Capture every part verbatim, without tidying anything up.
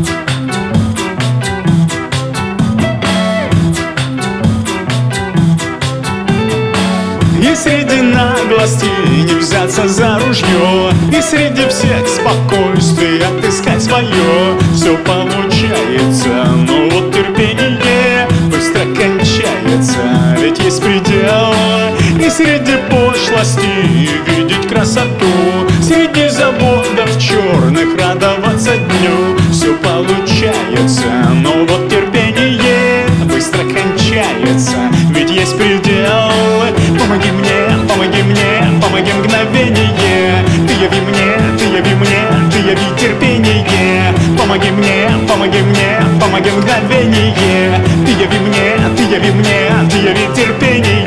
И среди наглости не взяться за ружье, и среди всех спокойствий отыскать свое. Все получается, но вот терпение быстро кончается, ведь есть предел. И среди пошлости видеть красоту, среди заводов черных радоваться дню. Все получается, но вот терпение быстро кончается, ведь есть предел. Помоги мне, помоги мне, помоги мгновение. Ты яви мне, ты яви мне, ты яви терпение. Помоги мне, помоги мне, помоги мгновение. Ты яви мне, ты яви мне, ты яви терпение.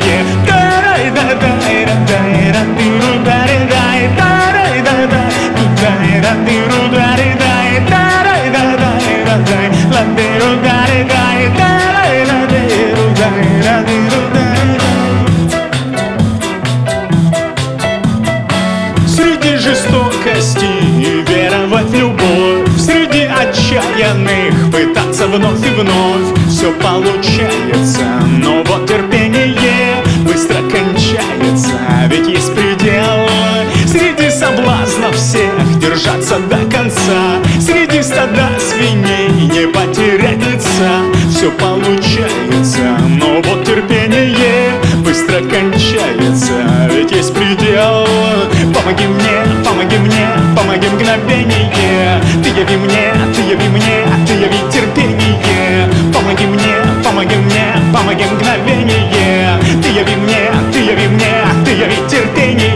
Среди жестокости веровать в любовь, среди отчаянных пытаться вновь и вновь. Все получается, но вот терпение быстро кончается, ведь есть предел. Среди соблазнов всех держаться до конца, среди стада свиней не потерять лица. Все получается, но вот терпение быстро кончается, ведь есть предел. Помоги мне, помоги мне, помоги мгновение. Ты яви мне, ты яви мне, ты яви терпение. Помоги мне, помоги мне, помоги мгновение. Ты яви мне, ты яви мне, ты яви терпение.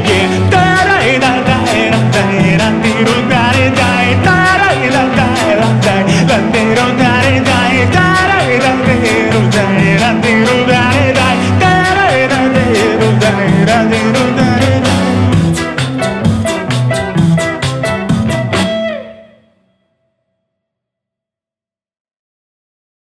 Da